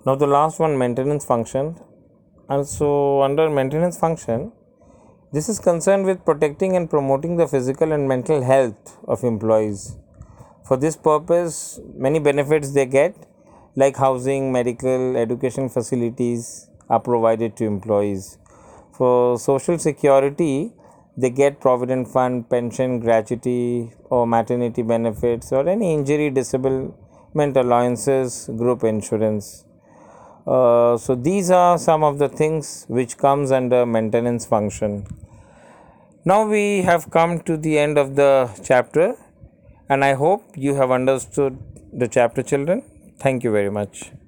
Now the last one, maintenance function. And so under maintenance function, this is concerned with protecting and promoting the physical and mental health of employees. For this purpose, many benefits they get, like housing, medical, education facilities are provided to employees. For social security, they get provident fund, pension, gratuity, or maternity benefits, or any injury, disablement allowances, group insurance. So these are some of the things which comes under maintenance function. Now we have come to the end of the chapter, and I hope you have understood the chapter, children. Thank you very much.